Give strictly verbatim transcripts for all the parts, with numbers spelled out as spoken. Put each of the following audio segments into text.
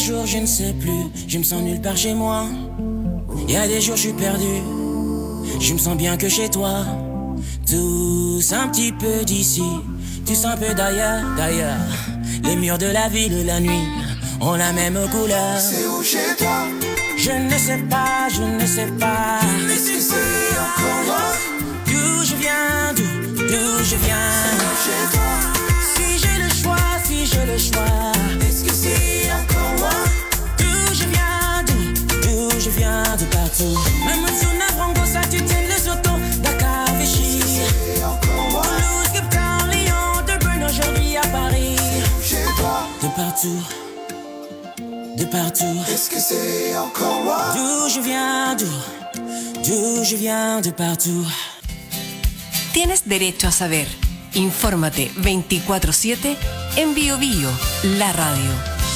jours je ne sais plus, je me sens nulle part chez moi. Y a des jours je suis perdu, je me sens bien que chez toi. Tous un petit peu d'ici, tous un peu d'ailleurs, d'ailleurs. Les murs de la ville la nuit ont la même couleur. C'est où chez toi? Je ne sais pas, je ne sais pas. Est-ce que c'est encore moi? D'où je viens, d'où, d'où je viens. C'est où chez toi? Si j'ai le choix, si j'ai le choix. Est-ce que c'est encore moi? D'où je viens, d'où, d'où je viens, de partout. Même si on a franco, ça tu tiens les autos. Dakar, Vichy. C'est encore moi? Toulouse, Cape Town, Lyon, Durban, aujourd'hui à Paris. Chez toi? De partout, de partout. Est-ce que c'est encore moi? D'où je viens, d'où, d'où je viens, de partout. Tienes derecho a saber. Infórmate veinticuatro siete en Bio Bio, la radio.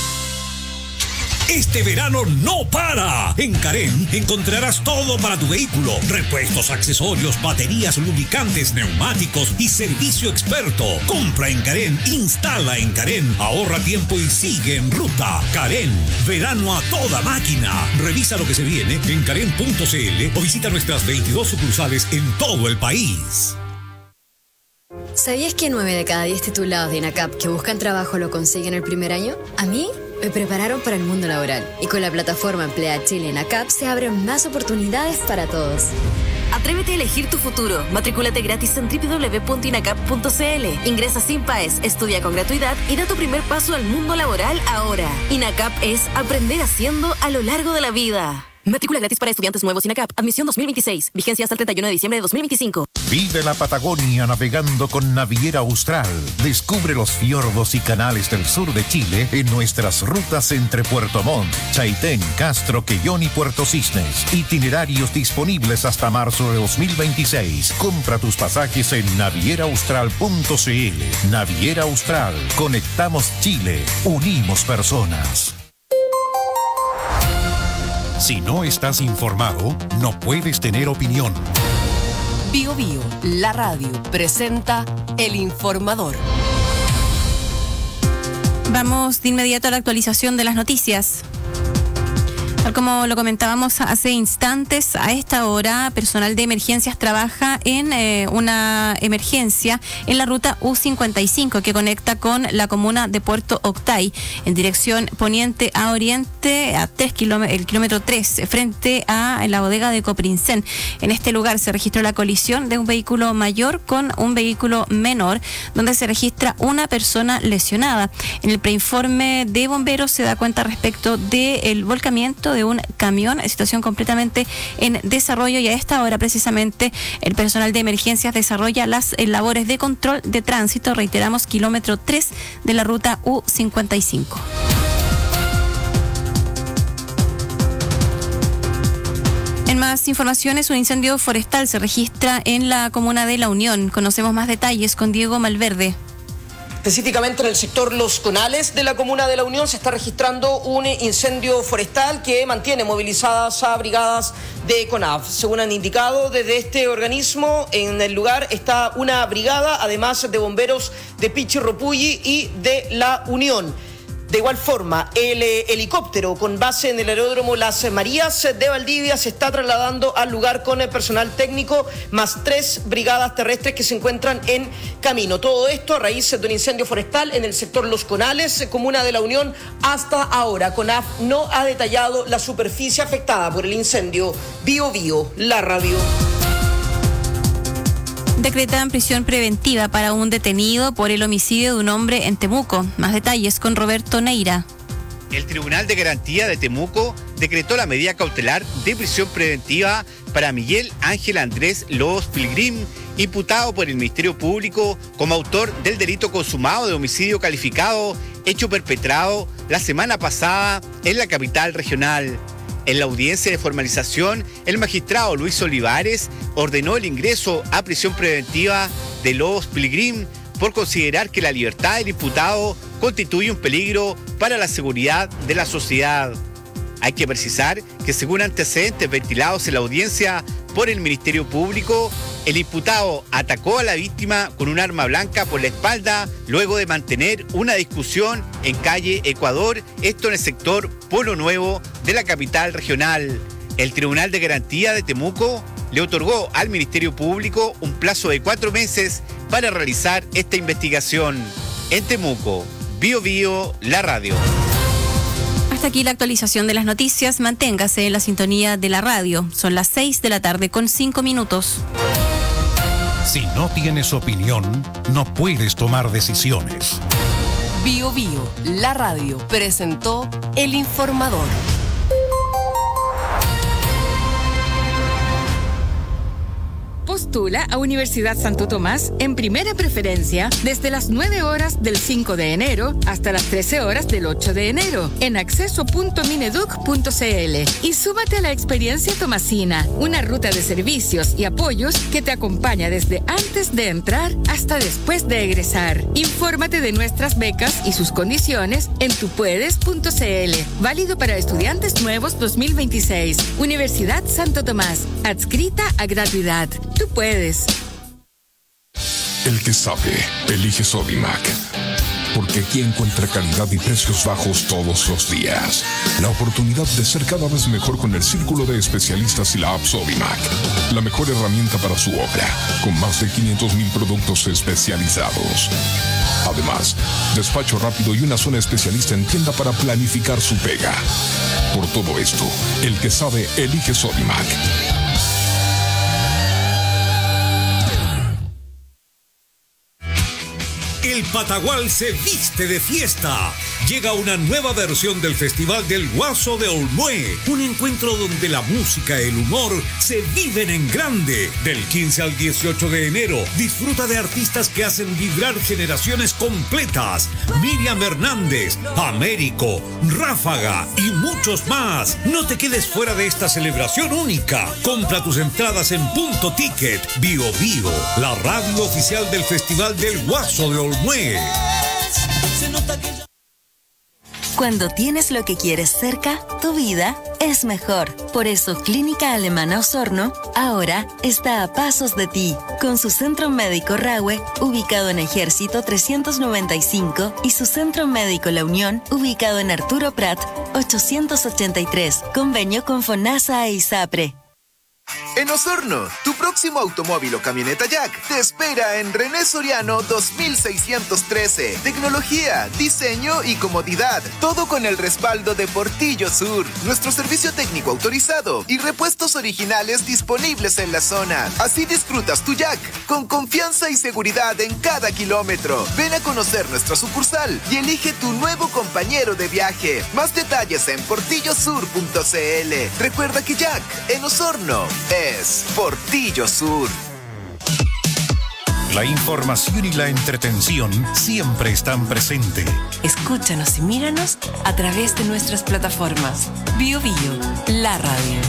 Este verano no para. En Carén encontrarás todo para tu vehículo. Repuestos, accesorios, baterías, lubricantes, neumáticos y servicio experto. Compra en Carén, instala en Carén, ahorra tiempo y sigue en ruta. Carén, verano a toda máquina. Revisa lo que se viene en carén punto c l o visita nuestras veintidós sucursales en todo el país. ¿Sabías que nueve de cada diez titulados de INACAP que buscan trabajo lo consiguen el primer año? A mí me prepararon para el mundo laboral y con la plataforma Emplea Chile INACAP se abren más oportunidades para todos. Atrévete a elegir tu futuro. Matricúlate gratis en doble u doble u doble u punto inacap punto c l. Ingresa sin P A E S, estudia con gratuidad y da tu primer paso al mundo laboral ahora. INACAP es aprender haciendo a lo largo de la vida. Matrícula gratis para estudiantes nuevos INACAP. Admisión dos mil veintiséis. Vigencia hasta el treinta y uno de diciembre de dos mil veinticinco. Vive la Patagonia navegando con Naviera Austral. Descubre los fiordos y canales del sur de Chile en nuestras rutas entre Puerto Montt, Chaitén, Castro, Quellón y Puerto Cisnes. Itinerarios disponibles hasta marzo de dos mil veintiséis. Compra tus pasajes en naviera austral punto c l. Naviera Austral. Conectamos Chile. Unimos personas. Si no estás informado, no puedes tener opinión. Bio Bio, la radio, presenta El Informador. Vamos de inmediato a la actualización de las noticias. Tal como lo comentábamos hace instantes, a esta hora personal de emergencias trabaja en eh, una emergencia en la ruta U cincuenta y cinco que conecta con la comuna de Puerto Octay en dirección poniente a oriente a tres kilómetros, el kilómetro tres frente a la bodega de Coprincén. En este lugar se registró la colisión de un vehículo mayor con un vehículo menor donde se registra una persona lesionada. En el preinforme de bomberos se da cuenta respecto del volcamiento de un camión, situación completamente en desarrollo, y a esta hora precisamente el personal de emergencias desarrolla las eh, labores de control de tránsito, reiteramos, kilómetro tres de la ruta U cincuenta y cinco. En más informaciones, un incendio forestal se registra en la comuna de La Unión. Conocemos más detalles con Diego Malverde. Específicamente en el sector Los Conales de la comuna de La Unión se está registrando un incendio forestal que mantiene movilizadas a brigadas de CONAF. Según han indicado desde este organismo, en el lugar está una brigada, además de bomberos de Pichirropulli y de La Unión. De igual forma, el eh, helicóptero con base en el aeródromo Las Marías de Valdivia se está trasladando al lugar con el personal técnico, más tres brigadas terrestres que se encuentran en camino. Todo esto a raíz de un incendio forestal en el sector Los Conales, comuna de La Unión. Hasta ahora, CONAF no ha detallado la superficie afectada por el incendio. Bio Bio, la radio. Decretan prisión preventiva para un detenido por el homicidio de un hombre en Temuco. Más detalles con Roberto Neira. El Tribunal de Garantía de Temuco decretó la medida cautelar de prisión preventiva para Miguel Ángel Andrés Lobos Pilgrim, imputado por el Ministerio Público como autor del delito consumado de homicidio calificado, hecho perpetrado la semana pasada en la capital regional. En la audiencia de formalización, el magistrado Luis Olivares ordenó el ingreso a prisión preventiva de Lobos Pilgrim por considerar que la libertad del imputado constituye un peligro para la seguridad de la sociedad. Hay que precisar que según antecedentes ventilados en la audiencia por el Ministerio Público, El imputado atacó a la víctima con un arma blanca por la espalda luego de mantener una discusión en calle Ecuador, esto en el sector Polo Nuevo de la capital regional. El Tribunal de Garantía de Temuco le otorgó al Ministerio Público un plazo de cuatro meses para realizar esta investigación. En Temuco, Bio Bio, la radio. Hasta aquí la actualización de las noticias. Manténgase en la sintonía de la radio. Son las seis de la tarde con cinco minutos. Si no tienes opinión, no puedes tomar decisiones. Bio Bio, la radio, presentó El Informador. Postula a Universidad Santo Tomás en primera preferencia desde las nueve horas del cinco de enero hasta las trece horas del ocho de enero en acceso punto mineduc punto cl y súmate a la experiencia tomasina, una ruta de servicios y apoyos que te acompaña desde antes de entrar hasta después de egresar. Infórmate de nuestras becas y sus condiciones en tupuedes punto cl. Válido para estudiantes nuevos dos mil veintiséis. Universidad Santo Tomás, adscrita a gratuidad. Tú puedes. El que sabe, elige Sodimac. Porque aquí encuentra calidad y precios bajos todos los días. La oportunidad de ser cada vez mejor con el círculo de especialistas y la app Sodimac. La mejor herramienta para su obra, con más de quinientos mil productos especializados. Además, despacho rápido y una zona especialista en tienda para planificar su pega. Por todo esto, el que sabe, elige Sodimac. El Patagual se viste de fiesta. Llega una nueva versión del Festival del Guaso de Olmué. Un encuentro donde la música y el humor se viven en grande. Del quince al dieciocho de enero, disfruta de artistas que hacen vibrar generaciones completas. Miriam Hernández, Américo, Ráfaga y muchos más. No te quedes fuera de esta celebración única. Compra tus entradas en Punto Ticket. Bio Bio, la radio oficial del Festival del Guaso de Olmué. Cuando tienes lo que quieres cerca, tu vida es mejor. Por eso Clínica Alemana Osorno ahora está a pasos de ti, con su centro médico Rahue, ubicado en Ejército trescientos noventa y cinco, y su centro médico La Unión, ubicado en Arturo Prat ochocientos ochenta y tres, convenio con FONASA e ISAPRE. En Osorno, tu próximo automóvil o camioneta Jack te espera en René Soriano dos mil seiscientos trece. Tecnología, diseño y comodidad. Todo con el respaldo de Portillo Sur. Nuestro servicio técnico autorizado y repuestos originales disponibles en la zona. Así disfrutas tu Jack con confianza y seguridad en cada kilómetro. Ven a conocer nuestra sucursal y elige tu nuevo compañero de viaje. Más detalles en portillo sur punto cl. Recuerda que Jack en Osorno es Portillo Sur. La información y la entretención siempre están presentes. Escúchanos y míranos a través de nuestras plataformas. Bio Bio, la radio.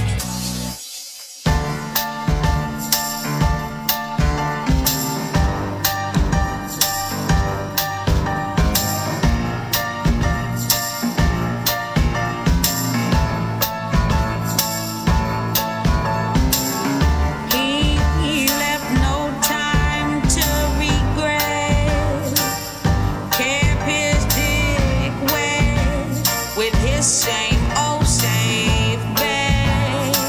Same old same bed.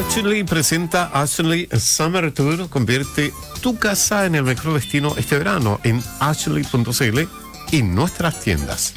Ashley presenta Ashley Summer Tour. Convierte tu casa en el mejor destino este verano en ashley punto c l y nuestras tiendas.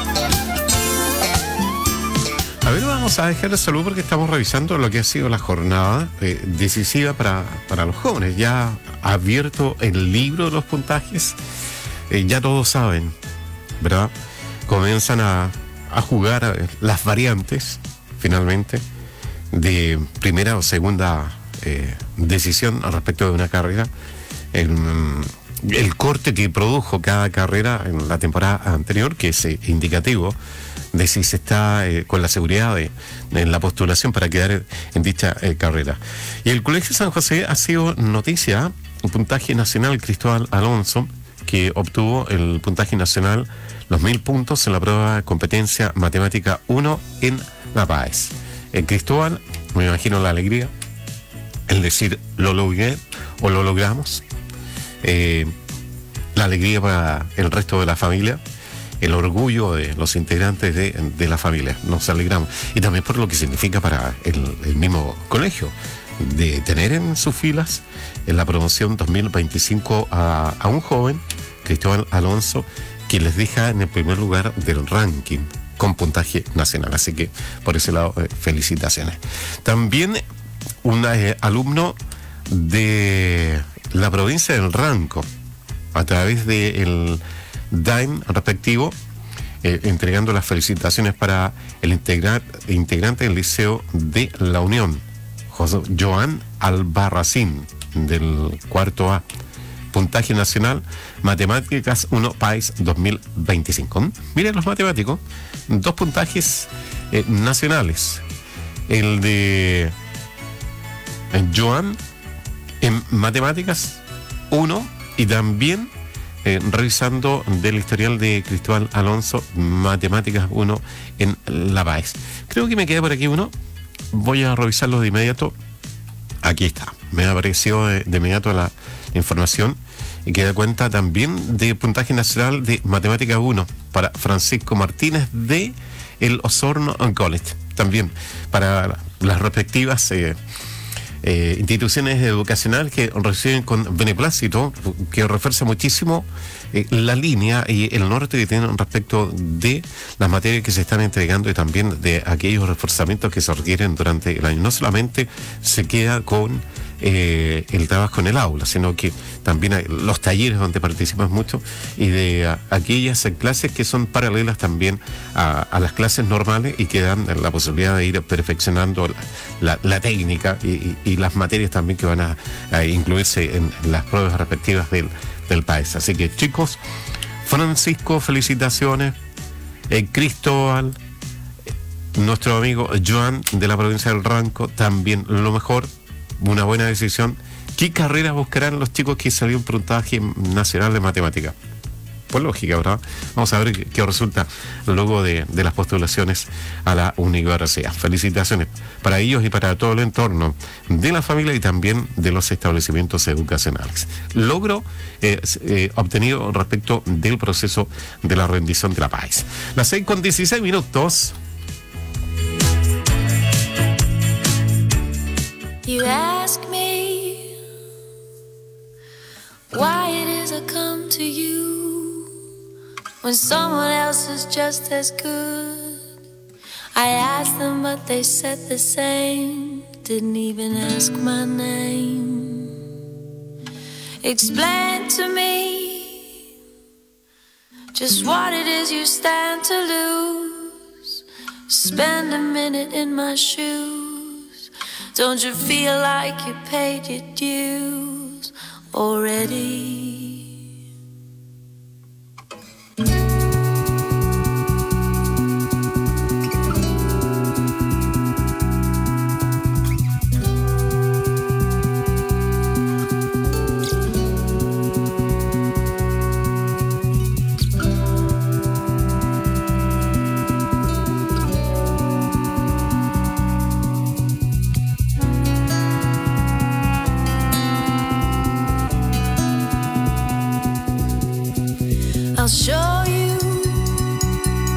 A ver, vamos a dejar de salud porque estamos revisando lo que ha sido la jornada eh, decisiva para, para los jóvenes. Ya ha abierto el libro de los puntajes. Eh, ya todos saben, ¿verdad? Comienzan a, a jugar las variantes, finalmente, de primera o segunda eh, decisión respecto de una carrera. El, el corte que produjo cada carrera en la temporada anterior, que es eh, indicativo de si se está eh, con la seguridad de, de la postulación para quedar en dicha eh, carrera. Y el Colegio San José ha sido noticia, un puntaje nacional. Cristóbal Alonso, que obtuvo el puntaje nacional, los mil puntos en la prueba de competencia matemática uno en La Paz. El Cristóbal, me imagino la alegría, el decir lo logré o lo logramos, eh, la alegría para el resto de la familia, el orgullo de los integrantes de, de la familia. Nos alegramos. Y también por lo que significa para el, el mismo colegio, de tener en sus filas en la promoción dos mil veinticinco a, a un joven, Cristóbal Alonso, que les deja en el primer lugar del ranking con puntaje nacional. Así que por ese lado, eh, felicitaciones. También un eh, alumno de la provincia del Ranco, a través del D A I M respectivo, eh, entregando las felicitaciones para el integra integrante del Liceo de La Unión, José Joan Albarracín, del cuarto A. Puntaje nacional, Matemáticas uno País dos mil veinticinco. Miren los matemáticos, dos puntajes eh, nacionales. El de eh, Joan en Matemáticas uno, y también eh, revisando del historial de Cristóbal Alonso, Matemáticas uno en La Paz. Creo que me queda por aquí uno. Voy a revisarlo de inmediato. Aquí está. Me apareció de, de inmediato la información, y que da cuenta también de puntaje nacional de Matemática uno para Francisco Martínez de el Osorno College. También para las respectivas eh, eh, instituciones educacionales que reciben con beneplácito, que refuerza muchísimo eh, la línea y el norte que tienen respecto de las materias que se están entregando, y también de aquellos reforzamientos que se requieren durante el año. No solamente se queda con Eh, el trabajo en el aula, sino que también hay los talleres donde participas mucho, y de a, aquellas clases que son paralelas también a, a las clases normales, y que dan la posibilidad de ir perfeccionando la, la, la técnica y, y, y las materias también que van a, a incluirse en, en las pruebas respectivas del, del país. Así que, chicos, Francisco, felicitaciones. eh, Cristóbal, nuestro amigo Joan de la provincia del Ranco, también lo mejor. Una buena decisión. ¿Qué carreras buscarán los chicos que salieron puntaje nacional de matemática? Pues lógica, ¿verdad? Vamos a ver qué, qué resulta luego de, de las postulaciones a la universidad. Felicitaciones para ellos y para todo el entorno de la familia y también de los establecimientos educacionales. Logro eh, eh, obtenido respecto del proceso de la rendición de la paz. Las seis con dieciséis minutos. You ask me why it is I come to you when someone else is just as good. I asked them, but they said the same. Didn't even ask my name. Explain to me just what it is you stand to lose. Spend a minute in my shoes. Don't you feel like you paid your dues already? I'll show you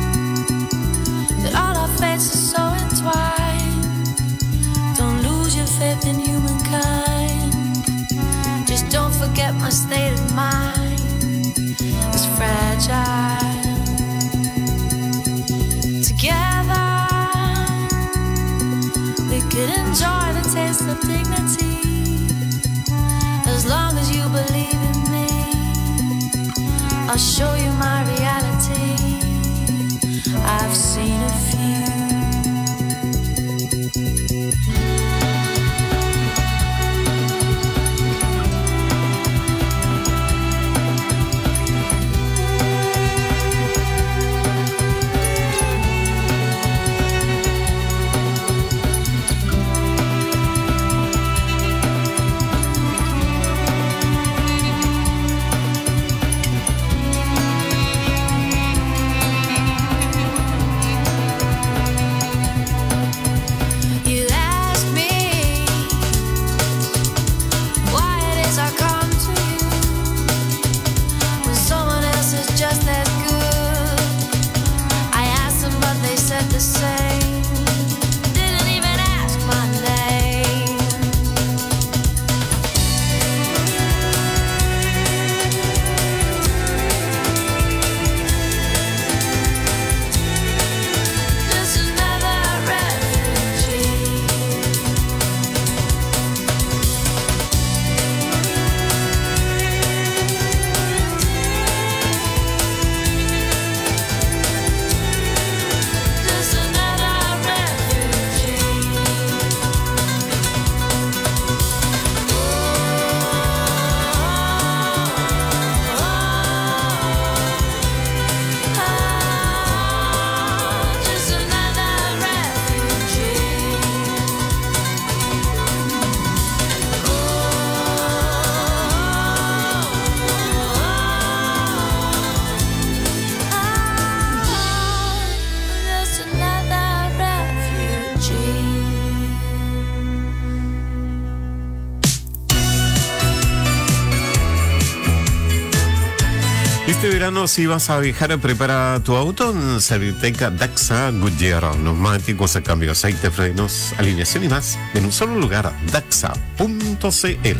that all our fates are so entwined. Don't lose your dignity. As long as you believe in me, I'll show you my reality. I've seen a few. Este verano, si vas a viajar, prepara tu auto en Serviteca Daxa Goodyear. Neumáticos, a cambio de aceite, frenos, alineación y más en un solo lugar, daxa punto c l.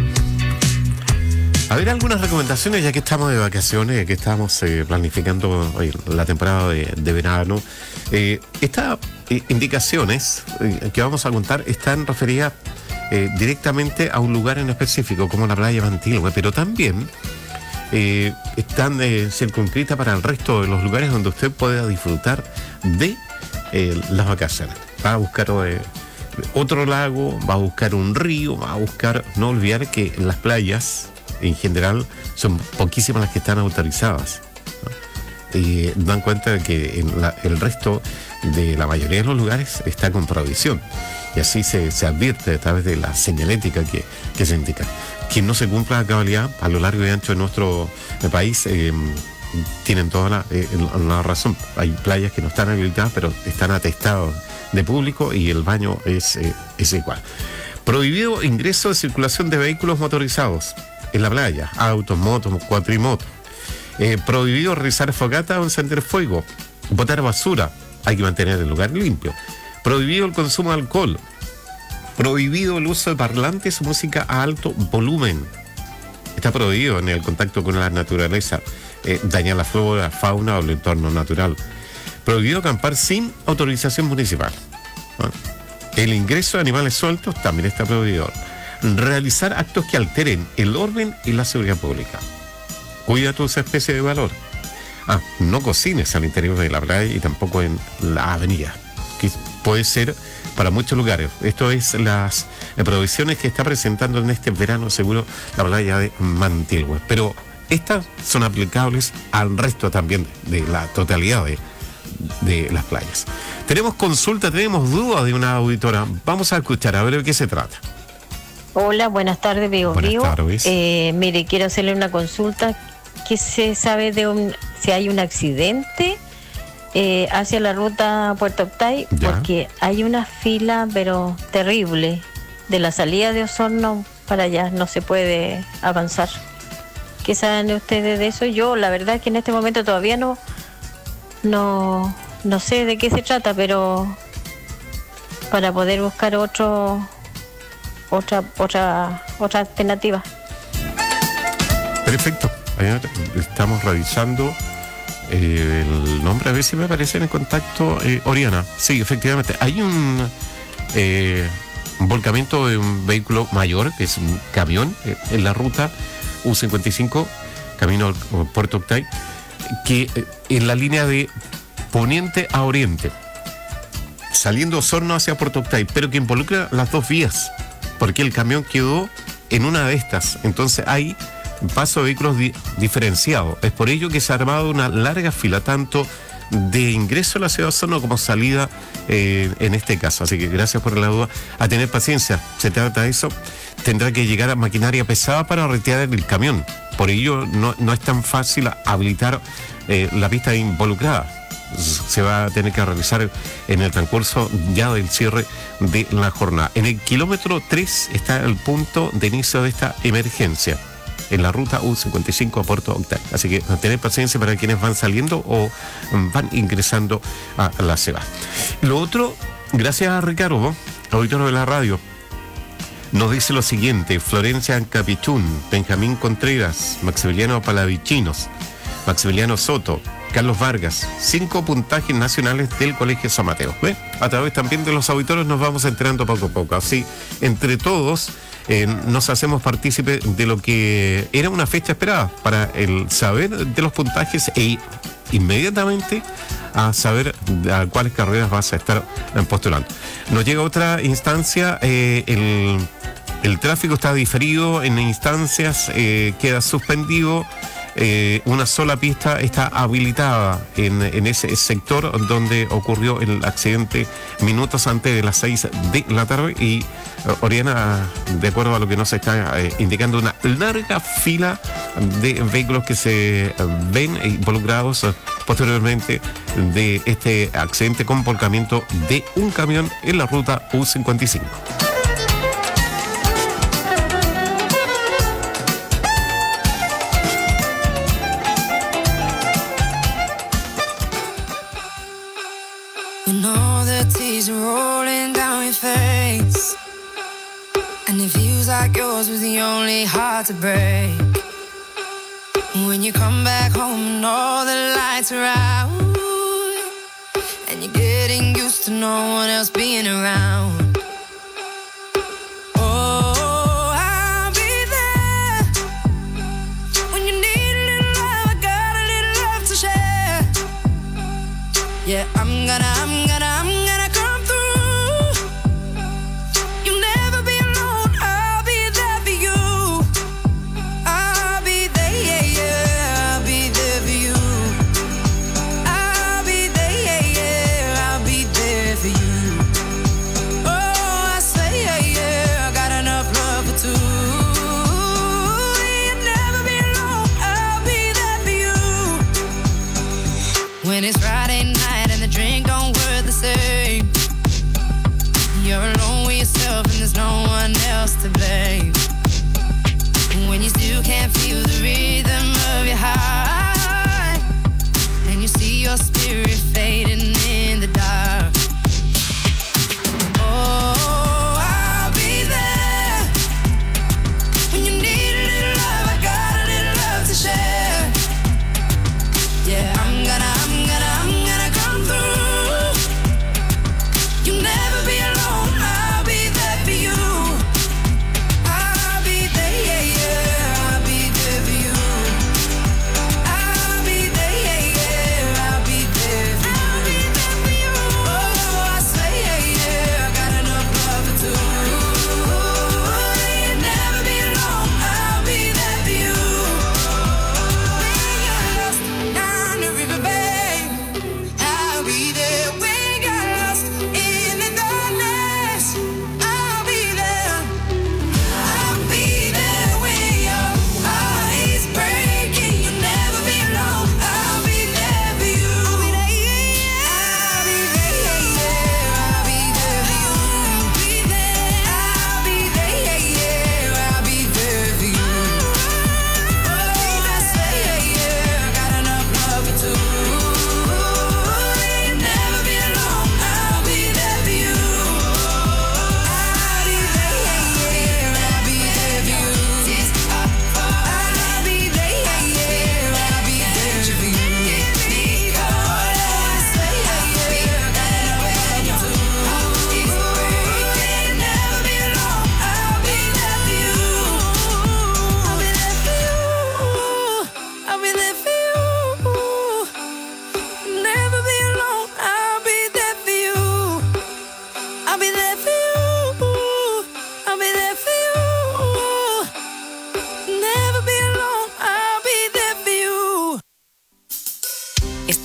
A ver, algunas recomendaciones, ya que estamos de vacaciones, ya que estamos eh, planificando eh, la temporada de, de verano. Eh, Estas eh, indicaciones eh, que vamos a contar están referidas eh, directamente a un lugar en específico, como la playa Mantilhue, pero también eh, están eh, circunscritas para el resto de los lugares donde usted pueda disfrutar de eh, las vacaciones. Va a buscar eh, otro lago, va a buscar un río, va a buscar, no olvidar que las playas en general son poquísimas las que están autorizadas, ¿no? Y dan cuenta de que en la, el resto de la mayoría de los lugares está con prohibición, y así se, se advierte a través de la señalética que, que se indica. Quien no se cumpla a cabalidad a lo largo y ancho de nuestro eh, país eh, tienen toda la, eh, la razón. Hay playas que no están habilitadas, pero están atestadas de público y el baño es, eh, es igual. Prohibido ingreso de circulación de vehículos motorizados en la playa, autos, motos, cuatrimotos. Eh, prohibido realizar fogata o encender fuego, botar basura, hay que mantener el lugar limpio. Prohibido el consumo de alcohol. Prohibido el uso de parlantes o música a alto volumen. Está prohibido en el contacto con la naturaleza, eh, dañar la flora, fauna o el entorno natural. Prohibido acampar sin autorización municipal, ¿no? El ingreso de animales sueltos también está prohibido. Realizar actos que alteren el orden y la seguridad pública. Cuida tus especies de valor. Ah, no cocines al interior de la playa y tampoco en la avenida, que puede ser para muchos lugares. Esto es las prohibiciones que está presentando en este verano seguro la playa de Mantilhue. Pero estas son aplicables al resto también de la totalidad de, de las playas. Tenemos consulta, tenemos dudas de una auditora. Vamos a escuchar a ver de qué se trata. Hola, buenas tardes, Vivo Buenas Vivo. tardes. Eh, mire, quiero hacerle una consulta. ¿Qué se sabe de un, si hay un accidente eh, hacia la ruta Puerto Octay? Ya. Porque hay una fila, pero terrible, de la salida de Osorno para allá. No se puede avanzar. ¿Qué saben ustedes de eso? Yo, la verdad es que en este momento todavía no, no, no sé de qué se trata, pero para poder buscar otro... otra otra otra alternativa. Perfecto. Estamos revisando eh, el nombre, a ver si me aparece en el contacto. eh, Oriana, sí, efectivamente hay un eh, un volcamiento de un vehículo mayor, que es un camión, eh, en la ruta U cincuenta y cinco, camino al Puerto Octay, que eh, en la línea de poniente a oriente, saliendo Osorno hacia Puerto Octay, pero que involucra las dos vías, porque el camión quedó en una de estas. Entonces hay paso de vehículos di- diferenciado. Es por ello que se ha armado una larga fila, tanto de ingreso a la ciudad de Osorno como salida eh, en este caso. Así que gracias por la duda. A tener paciencia, se trata de eso. Tendrá que llegar a maquinaria pesada para retirar el camión. Por ello no, no es tan fácil habilitar eh, la pista involucrada. Se va a tener que realizar en el transcurso ya del cierre de la jornada. En el kilómetro tres está el punto de inicio de esta emergencia, en la ruta U cincuenta y cinco a Puerto Octay. Así que tener paciencia para quienes van saliendo o van ingresando a la ciudad. Lo otro, gracias a Ricardo, auditor de la radio, nos dice lo siguiente: Florencia Capichún, Benjamín Contreras, Maximiliano Palavichinos, Maximiliano Soto, Carlos Vargas, cinco puntajes nacionales del Colegio San Mateo. ¿Ve? A través también de los auditores nos vamos enterando poco a poco. Así, entre todos, eh, nos hacemos partícipes de lo que era una fecha esperada para el saber de los puntajes e inmediatamente a saber a cuáles carreras vas a estar postulando. Nos llega otra instancia, eh, el, el tráfico está diferido en instancias, eh, queda suspendido. Eh, una sola pista está habilitada en, en ese sector donde ocurrió el accidente minutos antes de las seis de la tarde. Y uh, Oriana, de acuerdo a lo que nos está eh, indicando, una larga fila de vehículos que se uh, ven involucrados uh, posteriormente de este accidente con volcamiento de un camión en la ruta U cincuenta y cinco. When all the tears are rolling down your face, and it feels like yours was the only heart to break. When you come back home and all the lights are out, and you're getting used to no one else being around. Oh, I'll be there when you need a little love. I got a little love to share. Yeah, I'm gonna, I'm gonna, I'm gonna come through. You'll never be alone. I'll be there for you. I'll be there, yeah, yeah. I'll be there for you. I'll be there, yeah, yeah. I'll be there for you. Oh, I say, yeah, yeah. I got enough love for two. You'll never be alone. I'll be there for you. When it's Friday night and the drink don't work the same, you're alone with yourself and there's no one else to blame. When you still can't feel the rhythm of your heart, and you see your spirit fading in the dark. Oh, I'll be there when you need a little love. I got a little love to share. Yeah, I'm gonna, I'm gonna, I'm gonna come through. You'll never be alone. I'll be there for you.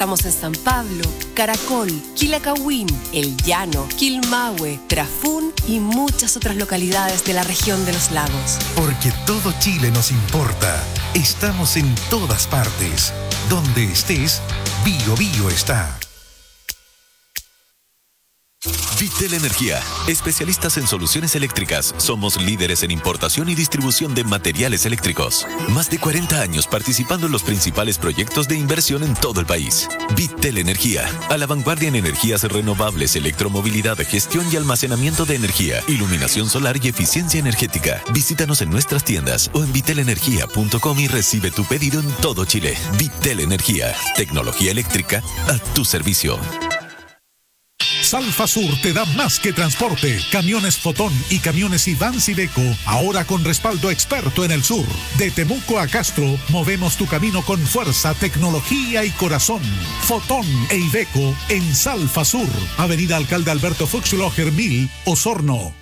Estamos en San Pablo, Caracol, Quilacahuín, El Llano, Quilmahue, Trafún y muchas otras localidades de la región de los lagos. Porque todo Chile nos importa. Estamos en todas partes. Donde estés, Bio Bio está. Vitel Energía, especialistas en soluciones eléctricas. Somos líderes en importación y distribución de materiales eléctricos. Más de cuarenta años participando en los principales proyectos de inversión en todo el país. Vitel Energía, a la vanguardia en energías renovables, electromovilidad, gestión y almacenamiento de energía, iluminación solar y eficiencia energética. Visítanos en nuestras tiendas o en vitel energía punto com y recibe tu pedido en todo Chile. Vitel Energía, tecnología eléctrica a tu servicio. Salfa Sur te da más que transporte. Camiones Fotón y camiones Ivans Iveco, ahora con respaldo experto en el sur. De Temuco a Castro, movemos tu camino con fuerza, tecnología y corazón. Fotón e Iveco en Salfa Sur, Avenida Alcalde Alberto Fuchsloger mil, Osorno.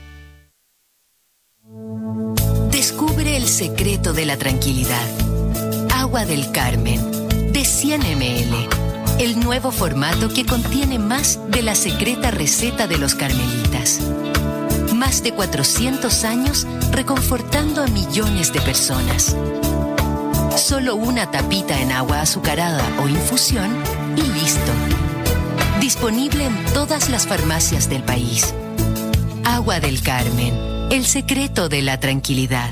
Descubre el secreto de la tranquilidad. Agua del Carmen, de cien mililitros. El nuevo formato que contiene más de la secreta receta de los carmelitas. Más de cuatrocientos años reconfortando a millones de personas. Solo una tapita en agua azucarada o infusión y listo. Disponible en todas las farmacias del país. Agua del Carmen, el secreto de la tranquilidad.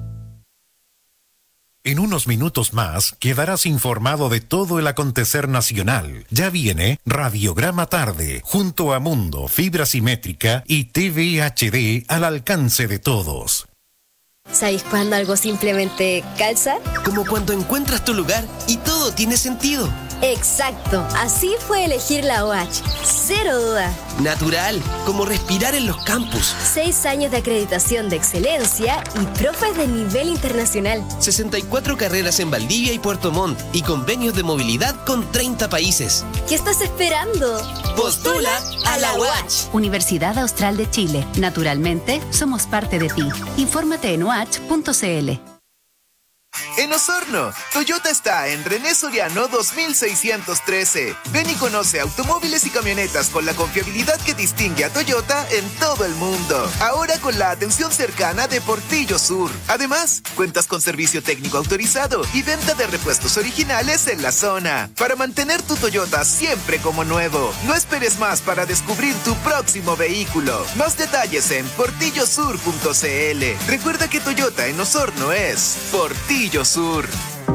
En unos minutos más quedarás informado de todo el acontecer nacional. Ya viene Radiograma Tarde, junto a Mundo, Fibra Simétrica y T V H D al alcance de todos. ¿Sabéis cuándo algo simplemente calza? Como cuando encuentras tu lugar y todo tiene sentido. Exacto, así fue elegir la O H, cero duda. Natural, como respirar en los campus. Seis años de acreditación de excelencia y profes de nivel internacional. sesenta y cuatro carreras en Valdivia y Puerto Montt y convenios de movilidad con treinta países. ¿Qué estás esperando? ¡Postula a la O H! Universidad Austral de Chile. Naturalmente, somos parte de ti. Infórmate en o h punto c l. En Osorno, Toyota está en René Soriano dos mil seiscientos trece. Ven y conoce automóviles y camionetas con la confiabilidad que distingue a Toyota en todo el mundo. Ahora con la atención cercana de Portillo Sur. Además, cuentas con servicio técnico autorizado y venta de repuestos originales en la zona. Para mantener tu Toyota siempre como nuevo. No esperes más para descubrir tu próximo vehículo. Más detalles en portillo sur punto c l. Recuerda que Toyota en Osorno es Portillo Sur.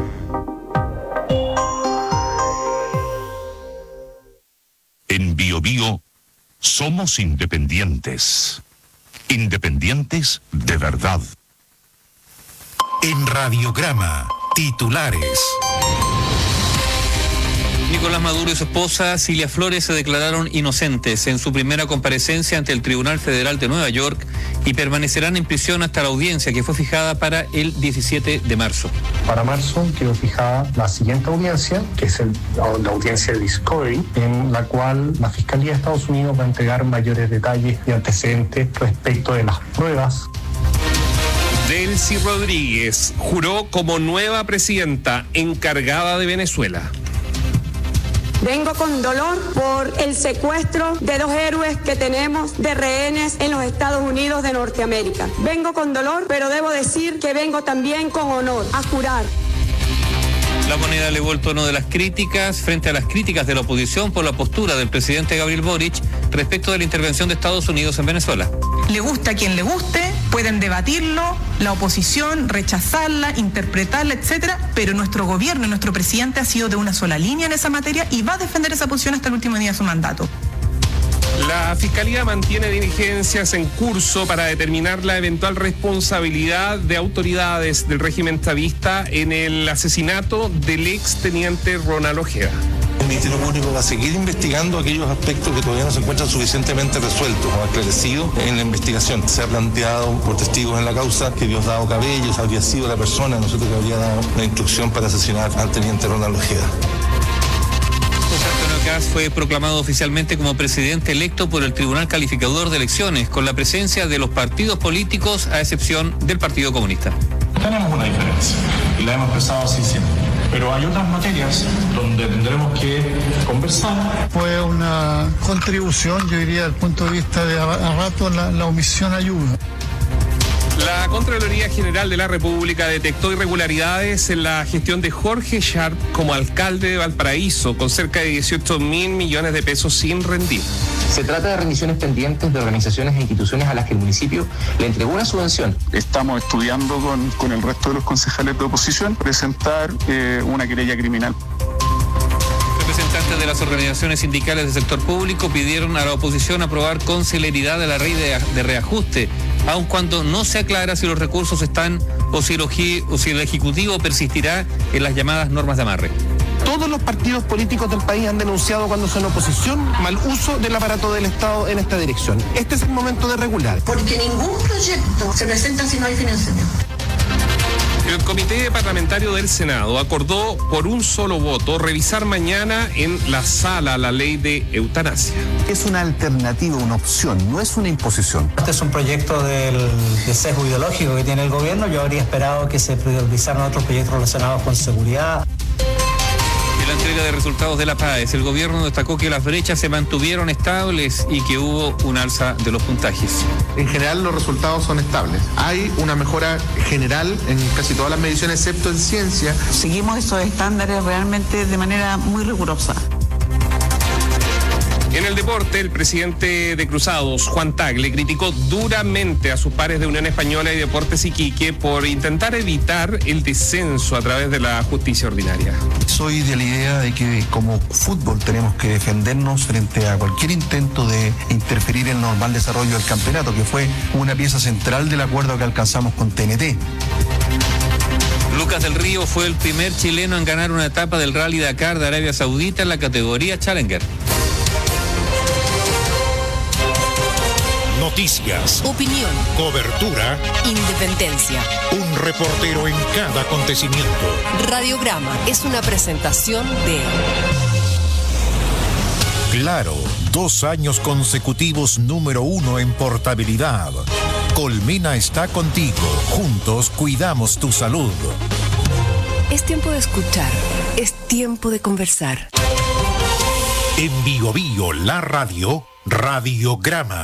En Bio Bio somos independientes. Independientes de verdad. En Radiograma, titulares. Nicolás Maduro y su esposa Cilia Flores se declararon inocentes en su primera comparecencia ante el Tribunal Federal de Nueva York y permanecerán en prisión hasta la audiencia que fue fijada para el diecisiete de marzo. Para marzo quedó fijada la siguiente audiencia, que es el, la audiencia de Discovery, en la cual la Fiscalía de Estados Unidos va a entregar mayores detalles y antecedentes respecto de las pruebas. Delcy Rodríguez juró como nueva presidenta encargada de Venezuela. Vengo con dolor por el secuestro de dos héroes que tenemos de rehenes en los Estados Unidos de Norteamérica. Vengo con dolor, pero debo decir que vengo también con honor a jurar. La Moneda elevó el tono de las críticas frente a las críticas de la oposición por la postura del presidente Gabriel Boric respecto de la intervención de Estados Unidos en Venezuela. Le gusta a quien le guste, pueden debatirlo, la oposición, rechazarla, interpretarla, etcétera, pero nuestro gobierno y nuestro presidente ha sido de una sola línea en esa materia y va a defender esa posición hasta el último día de su mandato. La Fiscalía mantiene diligencias en curso para determinar la eventual responsabilidad de autoridades del régimen chavista en el asesinato del exteniente Ronald Ojeda. El Ministerio Público va a seguir investigando aquellos aspectos que todavía no se encuentran suficientemente resueltos o aclarecidos en la investigación. Se ha planteado por testigos en la causa que Diosdado Cabellos habría sido la persona, nosotros que habría dado la instrucción para asesinar al teniente Ronald Ojeda. Fue proclamado oficialmente como presidente electo por el Tribunal Calificador de Elecciones, con la presencia de los partidos políticos, a excepción del Partido Comunista. Tenemos una diferencia y la hemos expresado así siempre. Pero hay otras materias donde tendremos que conversar. Fue una contribución, yo diría, desde el punto de vista de a, a rato la, la omisión ayuda. La Contraloría General de la República detectó irregularidades en la gestión de Jorge Sharp como alcalde de Valparaíso, con cerca de dieciocho mil millones de pesos sin rendir. Se trata de rendiciones pendientes de organizaciones e instituciones a las que el municipio le entregó una subvención. Estamos estudiando con, con el resto de los concejales de oposición presentar eh, una querella criminal. Representantes de las organizaciones sindicales del sector público pidieron a la oposición aprobar con celeridad la ley de, de reajuste, aun cuando no se aclara si los recursos están o si, el, o si el Ejecutivo persistirá en las llamadas normas de amarre. Todos los partidos políticos del país han denunciado cuando son oposición mal uso del aparato del Estado en esta dirección. Este es el momento de regular. Porque ningún proyecto se presenta si no hay financiamiento. El Comité Parlamentario del Senado acordó por un solo voto revisar mañana en la sala la ley de eutanasia. Es una alternativa, una opción, no es una imposición. Este es un proyecto del, del sesgo ideológico que tiene el gobierno. Yo habría esperado que se priorizaran otros proyectos relacionados con seguridad. En la entrega de resultados de la PAES, el gobierno destacó que las brechas se mantuvieron estables y que hubo un alza de los puntajes. En general los resultados son estables. Hay una mejora general en casi todas las mediciones, excepto en ciencia. Seguimos esos estándares realmente de manera muy rigurosa. En el deporte, el presidente de Cruzados, Juan Tagle, criticó duramente a sus pares de Unión Española y Deportes Iquique por intentar evitar el descenso a través de la justicia ordinaria. Soy de la idea de que como fútbol tenemos que defendernos frente a cualquier intento de interferir en el normal desarrollo del campeonato, que fue una pieza central del acuerdo que alcanzamos con T N T. Lucas del Río fue el primer chileno en ganar una etapa del Rally Dakar de Arabia Saudita en la categoría Challenger. Noticias, opinión, cobertura, independencia. Un reportero en cada acontecimiento. Radiograma es una presentación de Claro, dos años consecutivos número uno en portabilidad. Colmena está contigo. Juntos cuidamos tu salud. Es tiempo de escuchar. Es tiempo de conversar. En Bio Bio, la radio, Radiograma.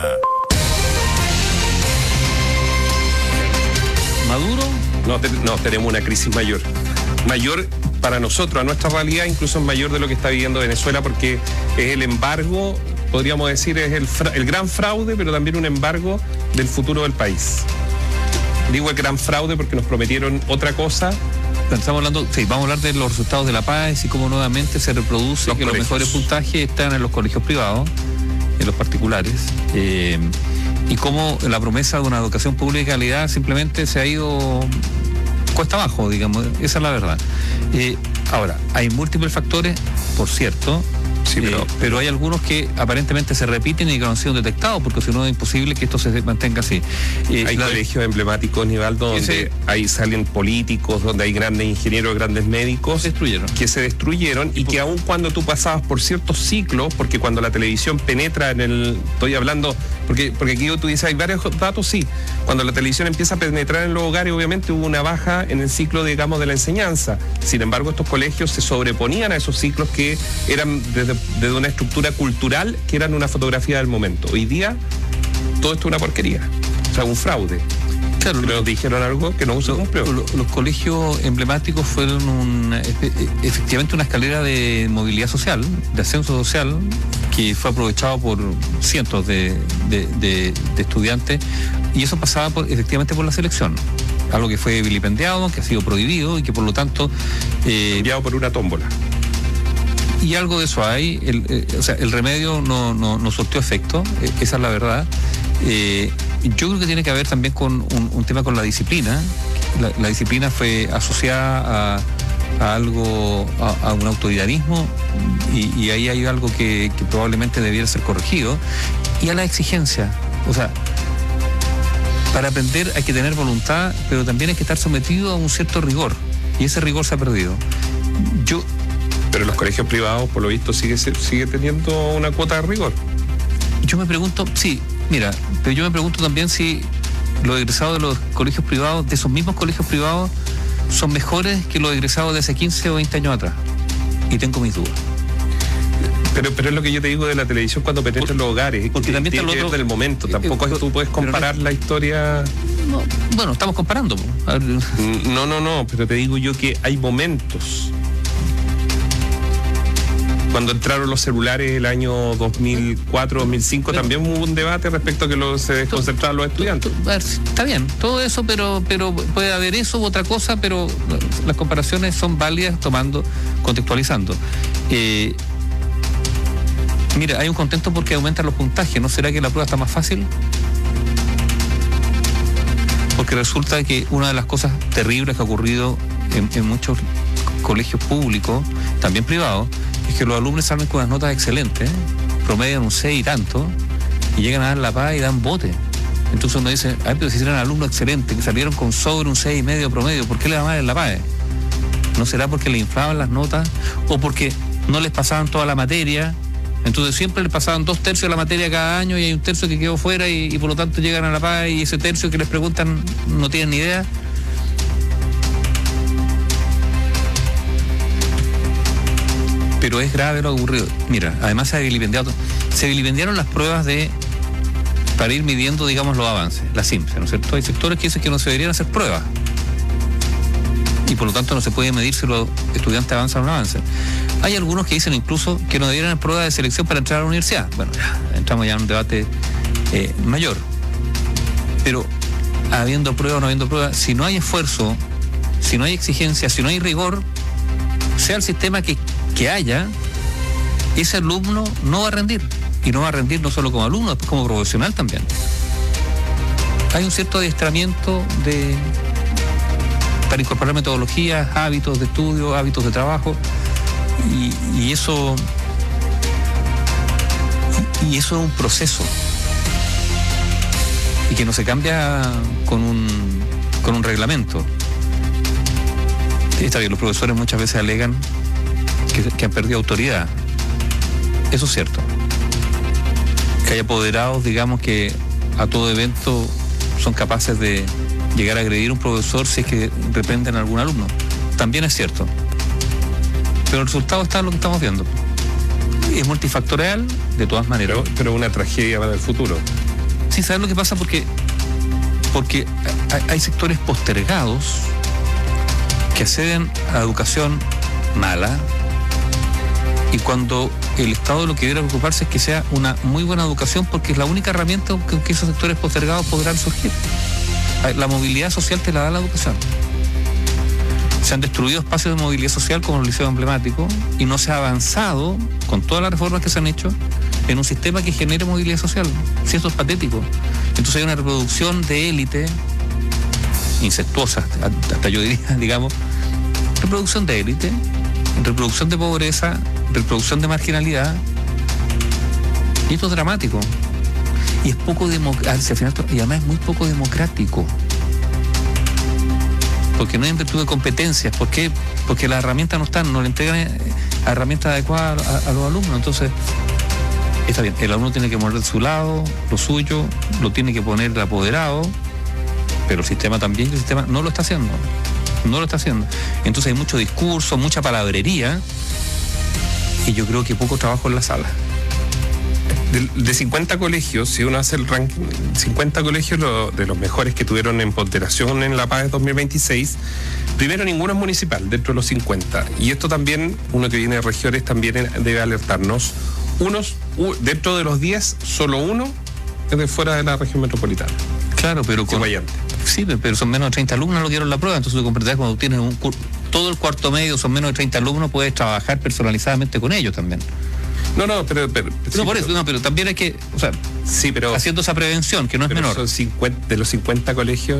¿Maduro? No, te, no, tenemos una crisis mayor. Mayor para nosotros, a nuestra realidad, incluso es mayor de lo que está viviendo Venezuela, porque es el embargo, podríamos decir, es el, fra- el gran fraude, pero también un embargo del futuro del país. Digo el gran fraude porque nos prometieron otra cosa. Estamos hablando, sí, vamos a hablar de los resultados de la PAES y cómo nuevamente se reproduce los que colegios. Los mejores puntajes están en los colegios privados, en los particulares. Eh, y cómo la promesa de una educación pública de calidad simplemente se ha ido cuesta abajo, digamos, esa es la verdad. Eh, ahora, hay múltiples factores, por cierto, sí, pero, eh, pero hay algunos que aparentemente se repiten y que no han sido detectados, porque si no es imposible que esto se mantenga así. Eh, hay la, colegios emblemáticos, Nivaldo, donde ese, ahí salen políticos, donde hay grandes ingenieros, grandes médicos se destruyeron. que se destruyeron y, y que aun cuando tú pasabas por ciertos ciclos, porque cuando la televisión penetra en el, estoy hablando, porque, porque aquí tú dices, hay varios datos, sí, cuando la televisión empieza a penetrar en los hogares, obviamente hubo una baja en el ciclo, digamos, de la enseñanza. Sin embargo, estos colegios se sobreponían a esos ciclos que eran desde, desde una estructura cultural, que eran una fotografía del momento. Hoy día, todo esto es una porquería, o sea, un fraude. Claro, nos dijeron algo que no se cumplió. Los, los colegios emblemáticos fueron un, efectivamente una escalera de movilidad social, de ascenso social, que fue aprovechado por cientos de, de, de, de estudiantes, y eso pasaba por, efectivamente por la selección. Algo que fue vilipendiado, que ha sido prohibido y que por lo tanto... Eh, enviado por una tómbola. Y algo de eso hay, el, eh, o sea, el remedio no, no, no surtió efecto, eh, esa es la verdad. Eh, yo creo que tiene que ver también con un, un tema con la disciplina. La, la disciplina fue asociada a, a algo, a, a un autoritarismo, y, y ahí hay algo que, que probablemente debiera ser corregido, y a la exigencia. O sea, para aprender hay que tener voluntad, pero también hay que estar sometido a un cierto rigor, y ese rigor se ha perdido. Yo Pero los colegios privados, por lo visto, sigue, sigue teniendo una cuota de rigor. Yo me pregunto, sí, mira, pero yo me pregunto también si los egresados de los colegios privados, de esos mismos colegios privados, son mejores que los egresados de hace quince o veinte años atrás. Y tengo mis dudas. Pero, pero es lo que yo te digo de la televisión cuando penetra en los hogares. Porque también está el otro del momento. Tampoco eh, tú puedes comparar no, la historia. No, bueno, estamos comparando. No, no, no. Pero te digo yo que hay momentos. Cuando entraron los celulares el año dos mil cuatro, dos mil cinco, pero, también hubo un debate respecto a que lo, se desconcentraban los estudiantes. Está bien, todo eso, pero, pero puede haber eso u otra cosa, pero las comparaciones son válidas tomando, contextualizando. Eh, Mira, hay un contento porque aumentan los puntajes. ¿No será que la prueba está más fácil? Porque resulta que una de las cosas terribles que ha ocurrido en, en muchos colegios públicos, también privados, es que los alumnos salen con unas notas excelentes, promedian un seis y tanto, y llegan a dar la paz y dan bote. Entonces uno dice, ay, pero si eran alumnos excelentes, que salieron con sobre un seis y medio promedio, ¿por qué le daban la paz? ¿No será porque le inflaban las notas o porque no les pasaban toda la materia? Entonces siempre les pasaban dos tercios de la materia cada año y hay un tercio que quedó fuera y, y por lo tanto llegan a la paz y ese tercio que les preguntan no tienen ni idea. Pero es grave lo ocurrido. Mira, además se ha vilipendiado, se vilipendiaron las pruebas de para ir midiendo, digamos, los avances, las simples, ¿no es cierto? Hay sectores que dicen que no se deberían hacer pruebas y por lo tanto no se puede medir si los estudiantes avanzan o no avanzan. Hay algunos que dicen incluso que no deberían haber pruebas de selección para entrar a la universidad. Bueno, ya, entramos ya en un debate eh, mayor. Pero habiendo prueba o no habiendo prueba, si no hay esfuerzo, si no hay exigencia, si no hay rigor, sea el sistema que, que haya, ese alumno no va a rendir. Y no va a rendir no solo como alumno, después como profesional también. Hay un cierto adiestramiento de para incorporar metodologías, hábitos de estudio, hábitos de trabajo. Y, y eso y, y eso es un proceso y que no se cambia con un con un reglamento. Está bien, los profesores muchas veces alegan que, que han perdido autoridad. Eso es cierto. Que hay apoderados, digamos, que a todo evento son capaces de llegar a agredir a un profesor si es que reprenden a algún alumno. También es cierto. Pero el resultado está en lo que estamos viendo. Es multifactorial, de todas maneras. Pero, pero una tragedia para el futuro. Sí, ¿sabes lo que pasa? Porque, porque hay sectores postergados que acceden a educación mala y cuando el Estado lo que debiera preocuparse es que sea una muy buena educación porque es la única herramienta con que esos sectores postergados podrán surgir. La movilidad social te la da la educación. Se han destruido espacios de movilidad social como el liceo emblemático y no se ha avanzado con todas las reformas que se han hecho en un sistema que genere movilidad social. Si esto es patético. Entonces hay una reproducción de élite incestuosa, hasta yo diría, digamos, reproducción de élite, reproducción de pobreza, reproducción de marginalidad. Y esto es dramático. Y es poco democrático, y además es muy poco democrático. Porque no hay en virtud de competencias. ¿Por qué? Porque las herramientas no están, no le entregan herramientas adecuadas a, a los alumnos. Entonces, está bien, el alumno tiene que mover de su lado, lo suyo, lo tiene que poner el apoderado, pero el sistema también, el sistema no lo está haciendo. No lo está haciendo. Entonces hay mucho discurso, mucha palabrería, y yo creo que poco trabajo en la sala. De, de cincuenta colegios, si uno hace el ranking, cincuenta colegios lo, de los mejores que tuvieron en ponderación en la PAES dos mil veintiséis, primero ninguno es municipal dentro de los cincuenta. Y esto también, uno que viene de regiones también debe alertarnos. Unos, uh, dentro de los diez, solo uno es de fuera de la región metropolitana. Claro, pero con, sí, pero son menos de treinta alumnos lo dieron la prueba, entonces tú comprenderás cuando tienes un todo el cuarto medio son menos de treinta alumnos, puedes trabajar personalizadamente con ellos también. No, no, pero... pero no, sí, por pero, eso, no, pero también hay que, o sea, sí, pero, haciendo esa prevención, que no es pero menor. Son cincuenta, de los cincuenta colegios,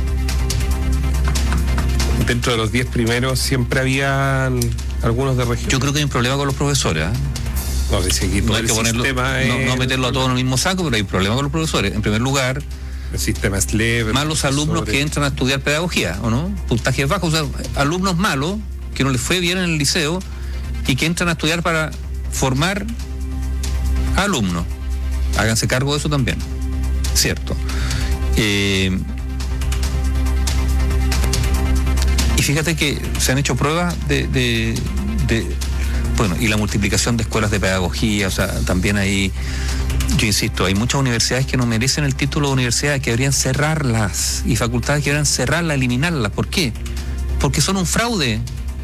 dentro de los diez primeros, siempre habían algunos de región. Yo creo que hay un problema con los profesores, ¿eh? No, si aquí no hay que ponerlo, no, no meterlo a todos en el mismo saco, pero hay un problema con los profesores. En primer lugar, el sistema es leve. Más los alumnos que entran a estudiar pedagogía, ¿o no? Puntajes bajos, o sea, alumnos malos, que no les fue bien en el liceo, y que entran a estudiar para formar alumnos. Háganse cargo de eso también. Cierto. Eh, y fíjate que se han hecho pruebas de, de, de, bueno, y la multiplicación de escuelas de pedagogía, o sea, también ahí, yo insisto, hay muchas universidades que no merecen el título de universidad, que deberían cerrarlas, y facultades que deberían cerrarlas, eliminarlas. ¿Por qué? Porque son un fraude.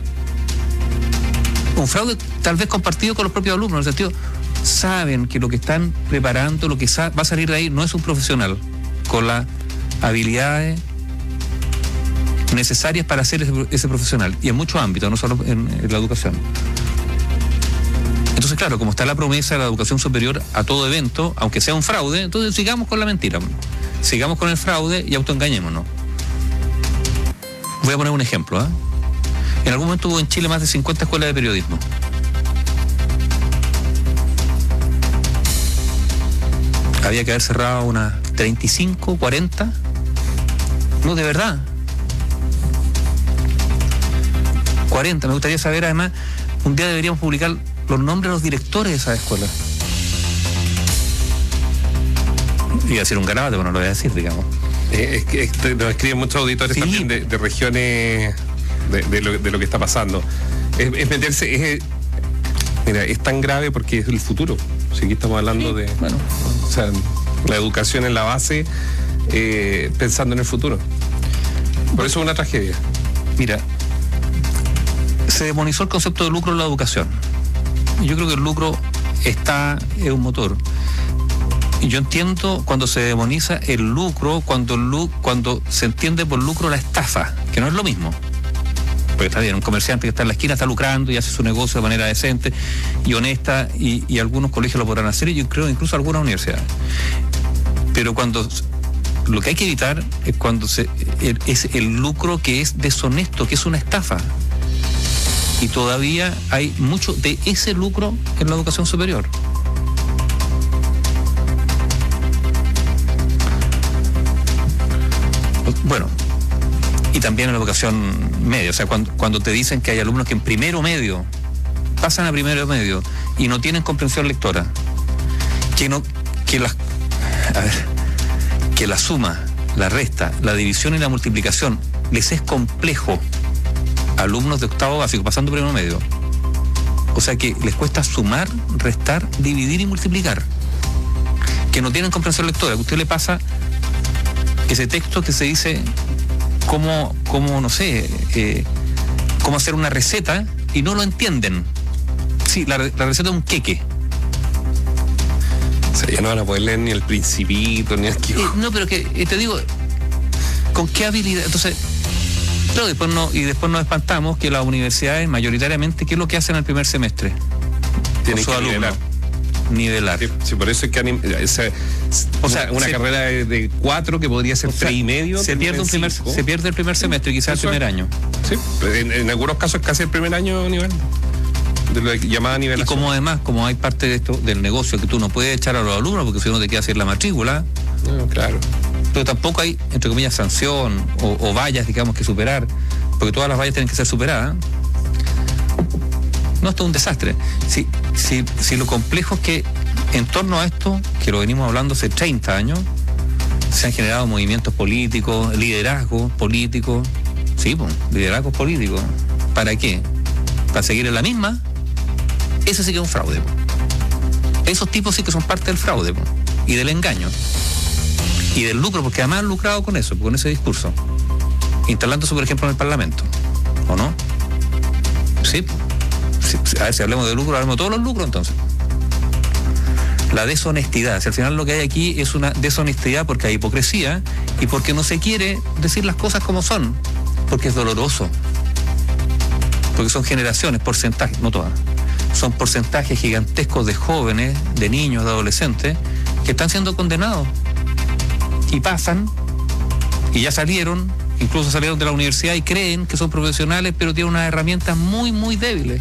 Un fraude tal vez compartido con los propios alumnos, en el sentido, saben que lo que están preparando, lo que sa- va a salir de ahí, no es un profesional con las habilidades necesarias para ser ese, ese profesional, y en muchos ámbitos, no solo en, en la educación. Entonces, claro, como está la promesa de la educación superior a todo evento, aunque sea un fraude, entonces sigamos con la mentira, sigamos con el fraude y autoengañémonos. Voy a poner un ejemplo, ¿eh? En algún momento hubo en Chile más de cincuenta escuelas de periodismo. Había que haber cerrado unas treinta y cinco, cuarenta. No, de verdad. cuarenta. Me gustaría saber, además, un día deberíamos publicar los nombres de los directores de esas escuelas. Iba a decir un garabato, pero no lo voy a decir, digamos. Eh, es que este, nos escriben muchos auditores, sí, también de, de regiones de, de, lo, de lo que está pasando. Es, es meterse, es, mira, es tan grave porque es el futuro. Si aquí estamos hablando, sí, de, bueno, o sea, la educación en la base, eh, pensando en el futuro. Por eso es una tragedia. Mira, se demonizó el concepto de lucro en la educación. Y yo creo que el lucro está, es un motor. Y yo entiendo cuando se demoniza el lucro, cuando, el lu- cuando se entiende por lucro la estafa, que no es lo mismo. Porque está bien, un comerciante que está en la esquina está lucrando y hace su negocio de manera decente y honesta, y, y algunos colegios lo podrán hacer, y yo creo incluso algunas universidades. Pero cuando lo que hay que evitar es cuando se el, es el lucro que es deshonesto, que es una estafa. Y todavía hay mucho de ese lucro en la educación superior. Bueno, y también en la educación media, o sea, cuando, cuando te dicen que hay alumnos que en primero medio pasan a primero medio y no tienen comprensión lectora, que no, que la, a ver, que la suma, la resta, la división y la multiplicación les es complejo a alumnos de octavo básico pasando primero medio. O sea que les cuesta sumar, restar, dividir y multiplicar. Que no tienen comprensión lectora, que a usted le pasa ese texto que se dice cómo, cómo no sé, eh, cómo hacer una receta y no lo entienden. Sí, la, la receta de un queque. O sea, ya no van a poder leer ni el Principito, ni el Quijote. Eh, no, pero que eh, te digo, ¿con qué habilidad? Entonces, claro, después no, y después nos espantamos que las universidades mayoritariamente, ¿qué es lo que hacen el primer semestre? Tienen que alumnos? nivelar. Nivelar. Sí, sí, por eso es que anim, esa, o sea, una, una se, carrera de, de cuatro que podría ser tres y medio. Se pierde, un primer, se pierde el primer semestre, quizás el primer año. Sí, en, en algunos casos casi el primer año nivel. De lo llamada nivelación. Y como además, como hay parte de esto del negocio que tú no puedes echar a los alumnos porque si no te queda hacer la matrícula. No, claro. Pero tampoco hay, entre comillas, sanción o, o vallas, digamos, que superar, porque todas las vallas tienen que ser superadas. No, esto es un desastre. Si, si, si lo complejo es que en torno a esto, que lo venimos hablando hace treinta años, se han generado movimientos políticos, liderazgos políticos, sí, pues, liderazgos políticos. ¿Para qué? ¿Para seguir en la misma? Ese sí que es un fraude. Pues. Esos tipos sí que son parte del fraude, pues, y del engaño. Y del lucro, porque además han lucrado con eso, con ese discurso. Instalándose, por ejemplo, en el Parlamento. ¿O no? Sí, pues. A ver, si hablemos de lucro, hablemos de todos los lucros entonces. La deshonestidad, si al final lo que hay aquí es una deshonestidad porque hay hipocresía y porque no se quiere decir las cosas como son, porque es doloroso, porque son generaciones, porcentajes, no todas, son porcentajes gigantescos de jóvenes, de niños, de adolescentes que están siendo condenados y pasan y ya salieron, incluso salieron de la universidad y creen que son profesionales, pero tienen unas herramientas muy, muy débiles.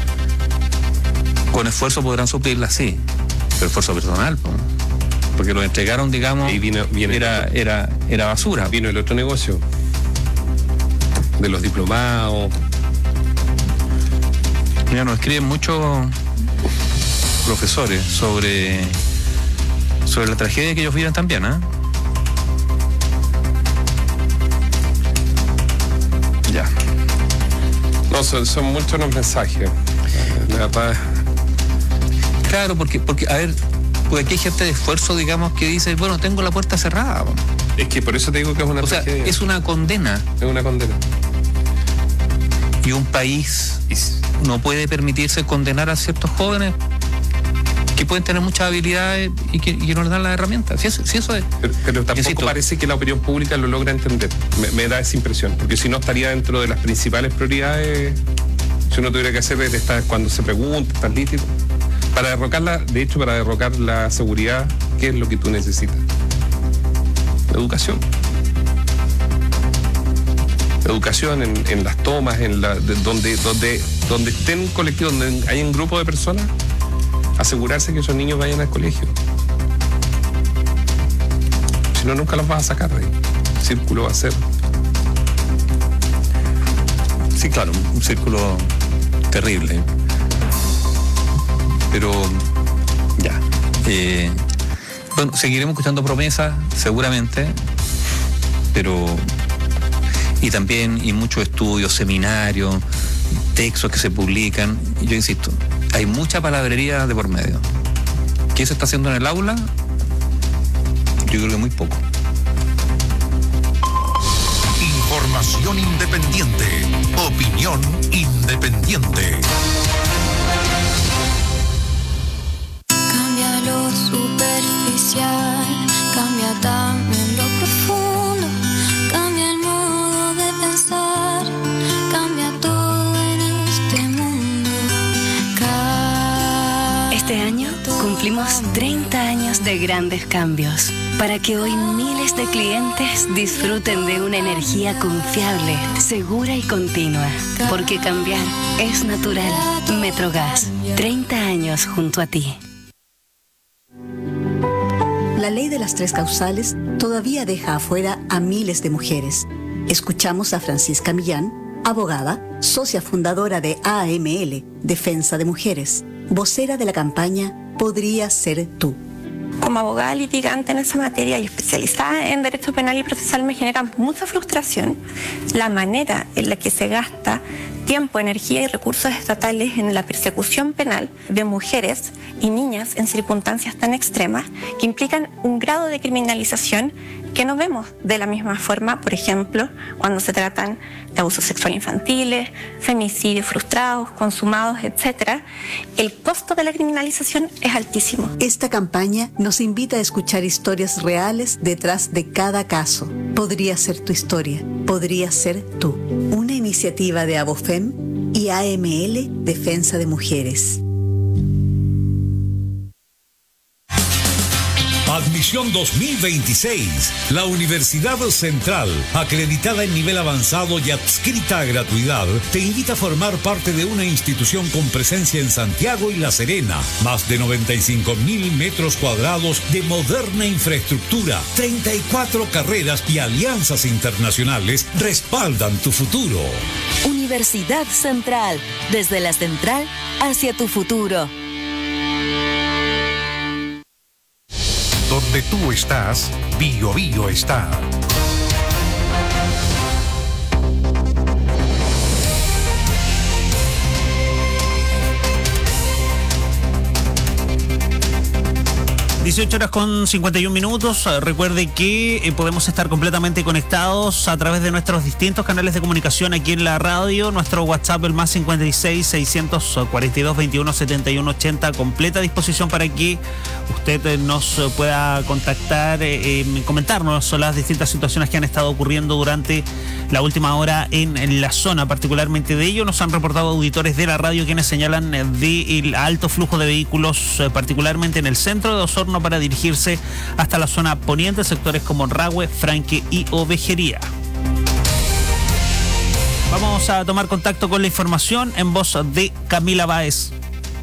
Con esfuerzo podrán suplirlas, sí, pero esfuerzo personal, ¿no? Porque lo entregaron, digamos, y vino, viene era, era, era basura. Vino el otro negocio de los diplomados. Mira, nos escriben muchos profesores sobre, sobre la tragedia que ellos viven también, ¿eh? Ya. No, son, son muchos los mensajes. La verdad. Claro, porque, porque, a ver, porque aquí hay gente de esfuerzo, digamos, que dice, bueno, tengo la puerta cerrada. Es que por eso te digo que es una O sea, tragedia. es una condena. Es una condena. Y un país no puede permitirse condenar a ciertos jóvenes que pueden tener muchas habilidades y que, y que no les dan las herramientas. Si eso, si eso es. Pero, pero tampoco Insisto, parece que la opinión pública lo logra entender. Me, me da esa impresión, porque si no estaría dentro de las principales prioridades. Si uno tuviera que hacer esta, cuando se pregunta, estás listo. Para derrocarla, de hecho, para derrocar la seguridad, ¿qué es lo que tú necesitas? La educación. Educación en, en las tomas, en la, de, donde, donde, donde estén colectivos, donde hay un grupo de personas, asegurarse que esos niños vayan al colegio. Si no, nunca los vas a sacar de ahí. El círculo va a ser. Sí, claro, un círculo terrible. Pero ya. Eh, bueno, seguiremos escuchando promesas, seguramente, pero. Y también, y muchos estudios, seminarios, textos que se publican. Y yo insisto, hay mucha palabrería de por medio. ¿Qué se está haciendo en el aula? Yo creo que muy poco. Información independiente. Opinión independiente. Cambia lo superficial, cambia también lo profundo, cambia el modo de pensar, cambia todo en este mundo. Este año cumplimos treinta años de grandes cambios, para que hoy miles de clientes disfruten de una energía confiable, segura y continua. Porque cambiar es natural. Metrogas, treinta años junto a ti. La ley de las tres causales todavía deja afuera a miles de mujeres. Escuchamos a Francisca Millán, abogada, socia fundadora de A M L, Defensa de Mujeres, vocera de la campaña Podría Ser Tú. Como abogada litigante en esa materia y especializada en derecho penal y procesal, me genera mucha frustración la manera en la que se gasta tiempo, energía y recursos estatales en la persecución penal de mujeres y niñas en circunstancias tan extremas que implican un grado de criminalización que no vemos de la misma forma, por ejemplo, cuando se tratan de abusos sexuales infantiles, femicidios frustrados, consumados, etcétera. El costo de la criminalización es altísimo. Esta campaña nos invita a escuchar historias reales detrás de cada caso. Podría ser tu historia, podría ser tú. Una iniciativa de Abofem y A M L, Defensa de Mujeres. Admisión dos mil veintiséis. La Universidad Central, acreditada en nivel avanzado y adscrita a gratuidad, te invita a formar parte de una institución con presencia en Santiago y La Serena. Más de noventa y cinco mil metros cuadrados de moderna infraestructura, treinta y cuatro carreras y alianzas internacionales respaldan tu futuro. Universidad Central, desde la central hacia tu futuro. Donde tú estás, Bio Bio está. dieciocho horas con cincuenta y un minutos. Recuerde que eh, podemos estar completamente conectados a través de nuestros distintos canales de comunicación aquí en la radio. Nuestro WhatsApp, el más cincuenta y seis, seiscientos cuarenta y dos, veintiuno, setenta y uno, ochenta, completa disposición para que usted eh, nos pueda contactar, eh, eh, comentarnos las distintas situaciones que han estado ocurriendo durante la última hora en, en la zona. Particularmente de ello nos han reportado auditores de la radio quienes señalan eh, del alto flujo de vehículos, eh, particularmente en el centro de Osorno, para dirigirse hasta la zona poniente, sectores como Rahue, Franque y Ovejería. Vamos a tomar contacto con la información en voz de Camila Báez.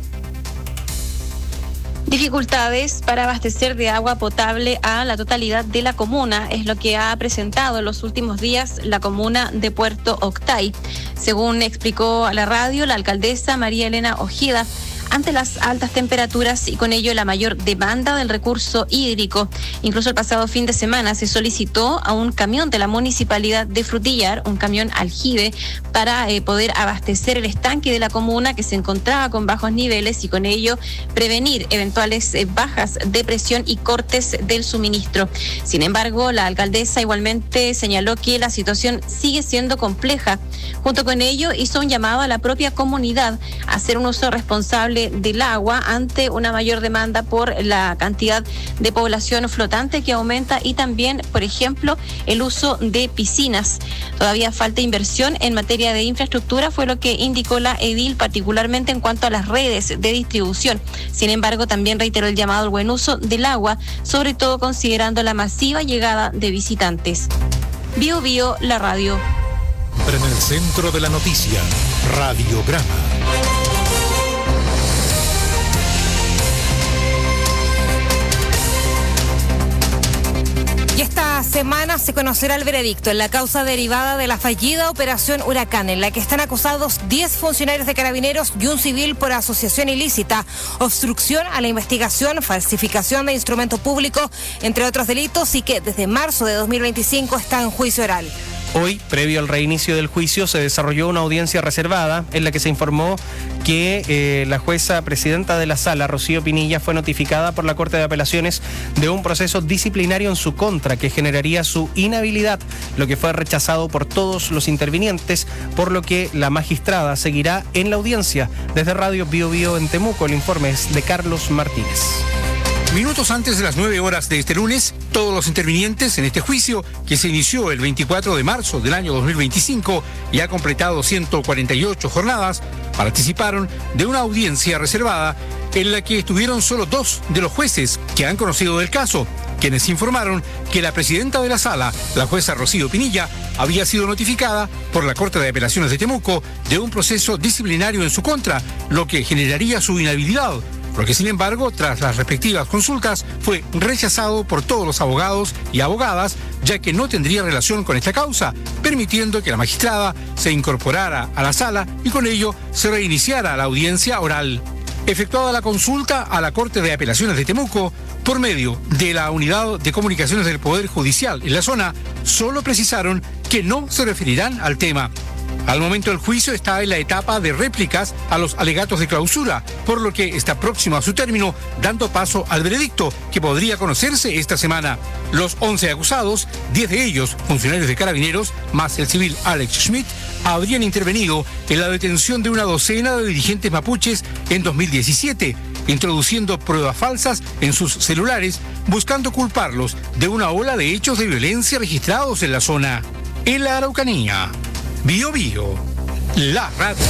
Dificultades para abastecer de agua potable a la totalidad de la comuna es lo que ha presentado en los últimos días la comuna de Puerto Octay. Según explicó a la radio, la alcaldesa María Elena Ojeda, ante las altas temperaturas y con ello la mayor demanda del recurso hídrico. Incluso el pasado fin de semana se solicitó a un camión de la municipalidad de Frutillar, un camión aljibe, para eh, poder abastecer el estanque de la comuna que se encontraba con bajos niveles y con ello prevenir eventuales eh, bajas de presión y cortes del suministro. Sin embargo, la alcaldesa igualmente señaló que la situación sigue siendo compleja. Junto con ello, hizo un llamado a la propia comunidad a hacer un uso responsable del agua ante una mayor demanda por la cantidad de población flotante que aumenta y también, por ejemplo, el uso de piscinas. Todavía falta inversión en materia de infraestructura, fue lo que indicó la edil, particularmente en cuanto a las redes de distribución. Sin embargo, también reiteró el llamado al buen uso del agua, sobre todo considerando la masiva llegada de visitantes. Bio Bio, la radio. En el centro de la noticia, Radiograma. Y esta semana se conocerá el veredicto en la causa derivada de la fallida Operación Huracán, en la que están acusados diez funcionarios de Carabineros y un civil por asociación ilícita, obstrucción a la investigación, falsificación de instrumento público, entre otros delitos, y que desde marzo de dos mil veinticinco está en juicio oral. Hoy, previo al reinicio del juicio, se desarrolló una audiencia reservada en la que se informó que eh, la jueza presidenta de la sala, Rocío Pinilla, fue notificada por la Corte de Apelaciones de un proceso disciplinario en su contra que generaría su inhabilidad, lo que fue rechazado por todos los intervinientes, por lo que la magistrada seguirá en la audiencia. Desde Radio Bio Bio en Temuco, el informe es de Carlos Martínez. Minutos antes de las nueve horas de este lunes, todos los intervinientes en este juicio, que se inició el veinticuatro de marzo del año dos mil veinticinco y ha completado ciento cuarenta y ocho jornadas, participaron de una audiencia reservada en la que estuvieron solo dos de los jueces que han conocido del caso, quienes informaron que la presidenta de la sala, la jueza Rocío Pinilla, había sido notificada por la Corte de Apelaciones de Temuco de un proceso disciplinario en su contra, lo que generaría su inhabilidad. Lo que, sin embargo, tras las respectivas consultas, fue rechazado por todos los abogados y abogadas, ya que no tendría relación con esta causa, permitiendo que la magistrada se incorporara a la sala y con ello se reiniciara la audiencia oral. Efectuada la consulta a la Corte de Apelaciones de Temuco, por medio de la Unidad de Comunicaciones del Poder Judicial en la zona, solo precisaron que no se referirán al tema. Al momento el juicio está en la etapa de réplicas a los alegatos de clausura, por lo que está próximo a su término, dando paso al veredicto, que podría conocerse esta semana. Los once acusados, diez de ellos funcionarios de Carabineros, más el civil Alex Schmidt, habrían intervenido en la detención de una docena de dirigentes mapuches en dos mil diecisiete, introduciendo pruebas falsas en sus celulares, buscando culparlos de una ola de hechos de violencia registrados en la zona. En la Araucanía, Bio Bio, la radio.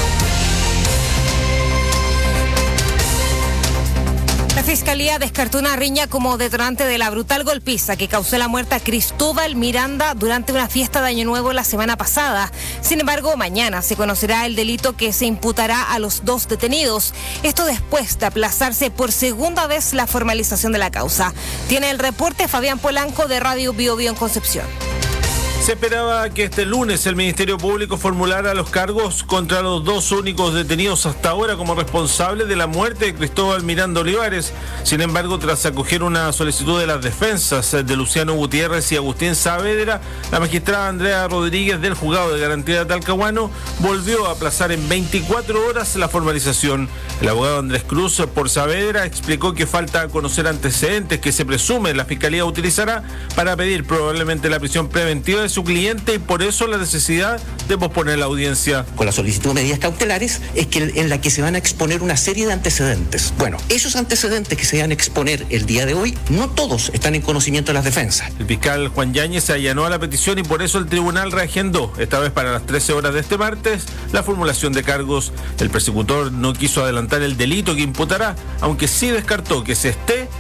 La Fiscalía descartó una riña como detonante de la brutal golpiza que causó la muerte a Cristóbal Miranda durante una fiesta de Año Nuevo la semana pasada. Sin embargo, mañana se conocerá el delito que se imputará a los dos detenidos. Esto después de aplazarse por segunda vez la formalización de la causa. Tiene el reporte Fabián Polanco de Radio Bio Bio en Concepción. Se esperaba que este lunes el Ministerio Público formulara los cargos contra los dos únicos detenidos hasta ahora como responsables de la muerte de Cristóbal Miranda Olivares. Sin embargo, tras acoger una solicitud de las defensas de Luciano Gutiérrez y Agustín Saavedra, la magistrada Andrea Rodríguez del Juzgado de Garantía de Talcahuano volvió a aplazar en veinticuatro horas la formalización. El abogado Andrés Cruz por Saavedra explicó que falta conocer antecedentes que se presume la Fiscalía utilizará para pedir probablemente la prisión preventiva de su cliente y por eso la necesidad de posponer la audiencia. Con la solicitud de medidas cautelares es que en la que se van a exponer una serie de antecedentes. Bueno, esos antecedentes que se van a exponer el día de hoy, no todos están en conocimiento de las defensas. El fiscal Juan Yáñez se allanó a la petición y por eso el tribunal reagendó, esta vez para las trece horas de este martes, la formulación de cargos. El persecutor no quiso adelantar el delito que imputará, aunque sí descartó que se esté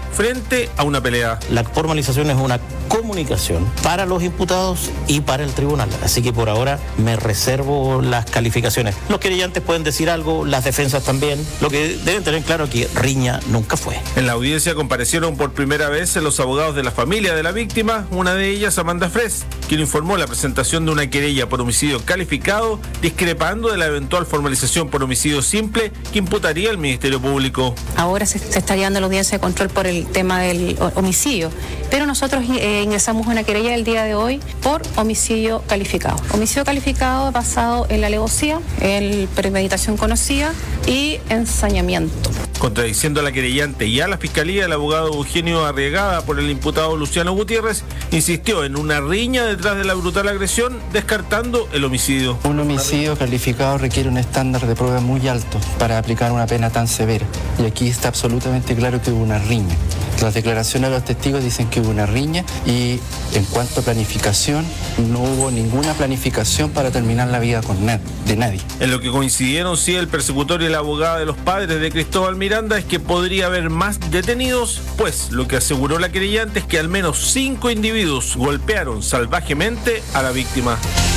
frente a una pelea. La formalización es una comunicación para los imputados y para el tribunal, así que por ahora me reservo las calificaciones. Los querellantes pueden decir algo, las defensas también. Lo que deben tener claro es que riña nunca fue. En la audiencia comparecieron por primera vez los abogados de la familia de la víctima, una de ellas Amanda Fres, quien informó la presentación de una querella por homicidio calificado, discrepando de la eventual formalización por homicidio simple que imputaría el Ministerio Público. Ahora se, se está llevando la audiencia de control por el tema del homicidio, pero nosotros eh, ingresamos una querella el día de hoy por homicidio calificado. Homicidio calificado basado en la alevosía, en premeditación conocida y ensañamiento. Contradiciendo a la querellante y a la fiscalía, el abogado Eugenio Arriagada por el imputado Luciano Gutiérrez insistió en una riña detrás de la brutal agresión, descartando el homicidio. Un homicidio calificado requiere un estándar de prueba muy alto para aplicar una pena tan severa. Y aquí está absolutamente claro que hubo una riña. Las declaraciones de los testigos dicen que hubo una riña y en cuanto a planificación, no hubo ninguna planificación para terminar la vida con nad- de nadie. En lo que coincidieron sí el persecutor y la abogada de los padres de Cristóbal Miranda es que podría haber más detenidos, pues lo que aseguró la querellante es que al menos cinco individuos golpearon salvajemente a la víctima.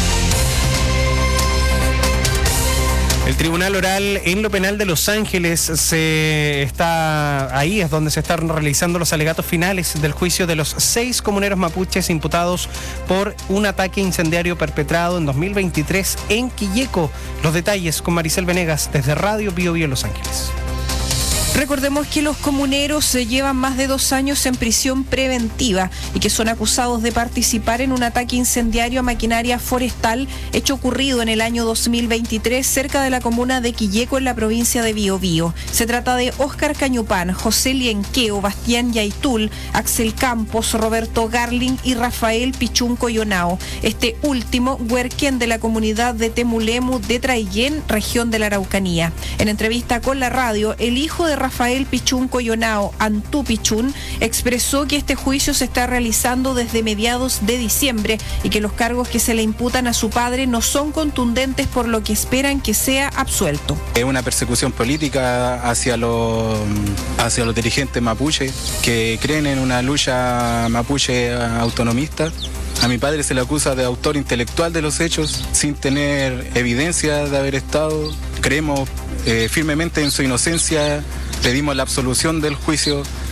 El Tribunal Oral en lo Penal de Los Ángeles se está ahí es donde se están realizando los alegatos finales del juicio de los seis comuneros mapuches imputados por un ataque incendiario perpetrado en dos mil veintitrés en Quilleco. Los detalles con Maricel Venegas desde Radio Bio Bio Los Ángeles. Recordemos que los comuneros se llevan más de dos años en prisión preventiva y que son acusados de participar en un ataque incendiario a maquinaria forestal hecho ocurrido en el año dos mil veintitrés cerca de la comuna de Quilleco en la provincia de Biobío. Se trata de Óscar Cañupán, José Lienqueo, Bastián Yaitul, Axel Campos, Roberto Garling y Rafael Pichunco Yonao. Este último, huerquén de la comunidad de Temulemu de Traillén, región de la Araucanía. En entrevista con la radio, el hijo de Rafael Pichunco Yonao, Antú Pichún, expresó que este juicio se está realizando desde mediados de diciembre y que los cargos que se le imputan a su padre no son contundentes, por lo que esperan que sea absuelto. Es una persecución política hacia los, hacia los dirigentes mapuche que creen en una lucha mapuche autonomista. A mi padre se le acusa de autor intelectual de los hechos sin tener evidencia de haber estado. Creemos eh, firmemente en su inocencia. Pedimos la absolución del juicio